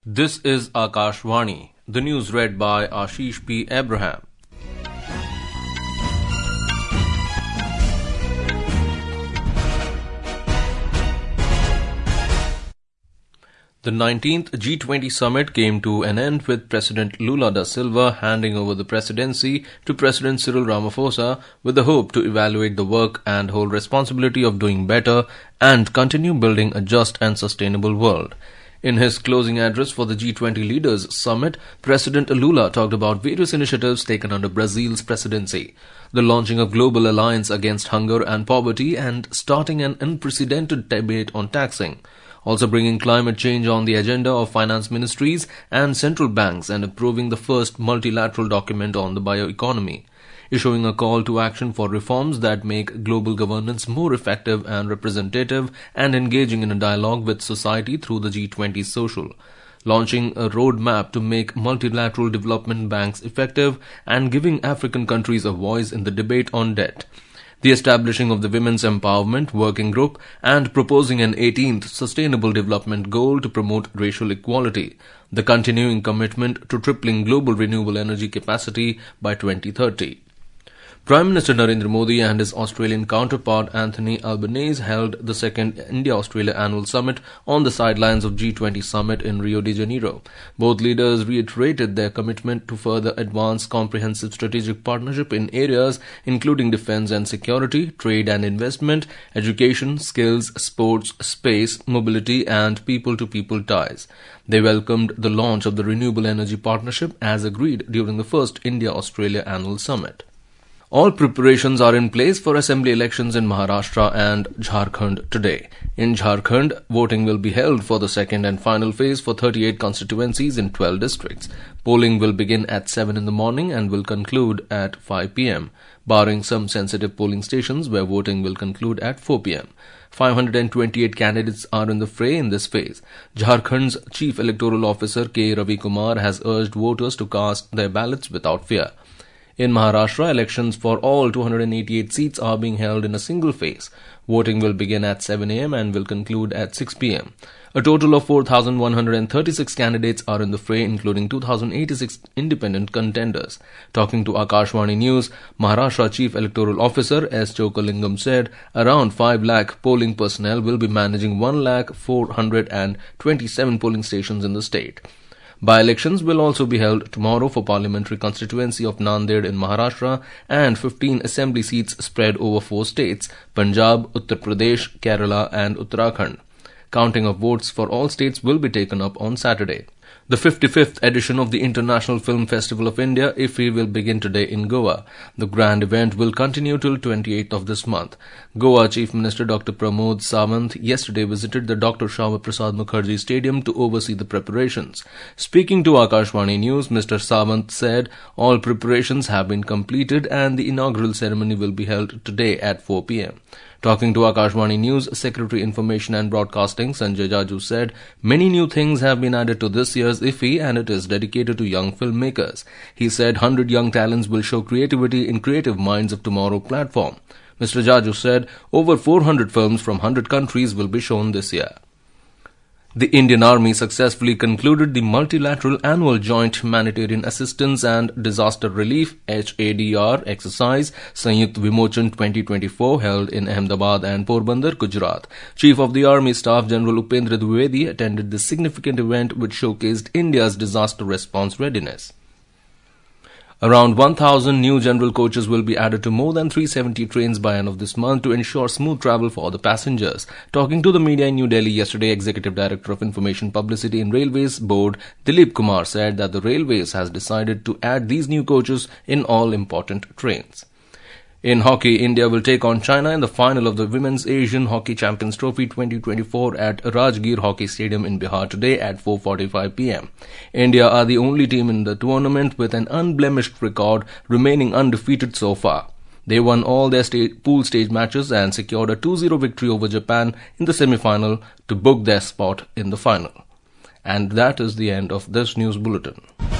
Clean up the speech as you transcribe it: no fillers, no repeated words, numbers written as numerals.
This is Akashvani, the news read by Ashish P. Abraham. The 19th G20 summit came to an end with President Lula da Silva handing over the presidency to President Cyril Ramaphosa with the hope to evaluate the work and hold responsibility of doing better and continue building a just and sustainable world. In his closing address for the G20 Leaders Summit, President Lula talked about various initiatives taken under Brazil's presidency, the launching of Global Alliance Against Hunger and Poverty and starting an unprecedented debate on taxing, also bringing climate change on the agenda of finance ministries and central banks and approving the first multilateral document on the bioeconomy, issuing a call to action for reforms that make global governance more effective and representative and engaging in a dialogue with society through the G20 Social, launching a roadmap to make multilateral development banks effective and giving African countries a voice in the debate on debt, the establishing of the Women's Empowerment Working Group and proposing an 18th Sustainable Development Goal to promote racial equality, the continuing commitment to tripling global renewable energy capacity by 2030. Prime Minister Narendra Modi and his Australian counterpart Anthony Albanese held the second India-Australia Annual Summit on the sidelines of G20 Summit in Rio de Janeiro. Both leaders reiterated their commitment to further advance comprehensive strategic partnership in areas including defence and security, trade and investment, education, skills, sports, space, mobility and people-to-people ties. They welcomed the launch of the Renewable Energy Partnership as agreed during the first India-Australia Annual Summit. All preparations are in place for assembly elections in Maharashtra and Jharkhand today. In Jharkhand, voting will be held for the second and final phase for 38 constituencies in 12 districts. Polling will begin at 7 in the morning and will conclude at 5 p.m., barring some sensitive polling stations where voting will conclude at 4 p.m. 528 candidates are in the fray in this phase. Jharkhand's Chief Electoral Officer K. Ravi Kumar has urged voters to cast their ballots without fear. In Maharashtra, elections for all 288 seats are being held in a single phase. Voting will begin at 7 a.m. and will conclude at 6 p.m. A total of 4,136 candidates are in the fray, including 2,086 independent contenders. Talking to Akashvani News, Maharashtra Chief Electoral Officer S. Chokalingam said around 5 lakh polling personnel will be managing 1,427 polling stations in the state. By-elections will also be held tomorrow for parliamentary constituency of Nanded in Maharashtra and 15 assembly seats spread over 4 states, Punjab, Uttar Pradesh, Kerala and Uttarakhand. Counting of votes for all states will be taken up on Saturday. The 55th edition of the International Film Festival of India, IFFI, will begin today in Goa. The grand event will continue till 28th of this month. Goa Chief Minister Dr. Pramod Sawant yesterday visited the Dr. Shyama Prasad Mukherjee Stadium to oversee the preparations. Speaking to Akashvani News, Mr. Sawant said all preparations have been completed and the inaugural ceremony will be held today at 4 p.m. Talking to Akashvani News, Secretary Information and Broadcasting Sanjay Jaju said many new things have been added to this year's IFFI and it is dedicated to young filmmakers. He said 100 young talents will show creativity in Creative Minds of Tomorrow platform. Mr. Jaju said over 400 films from 100 countries will be shown this year. The Indian Army successfully concluded the Multilateral Annual Joint Humanitarian Assistance and Disaster Relief HADR exercise Sanyukt Vimochan 2024 held in Ahmedabad and Porbandar, Gujarat. Chief of the Army Staff General Upendra Dwivedi attended this significant event which showcased India's disaster response readiness. Around 1,000 new general coaches will be added to more than 370 trains by end of this month to ensure smooth travel for the passengers. Talking to the media in New Delhi yesterday, Executive Director of Information Publicity in Railways Board, Dilip Kumar, said that the Railways has decided to add these new coaches in all important trains. In hockey, India will take on China in the final of the Women's Asian Hockey Champions Trophy 2024 at Rajgir Hockey Stadium in Bihar today at 4:45 p.m. India are the only team in the tournament with an unblemished record, remaining undefeated so far. They won all their pool stage matches and secured a 2-0 victory over Japan in the semi-final to book their spot in the final. And that is the end of this news bulletin.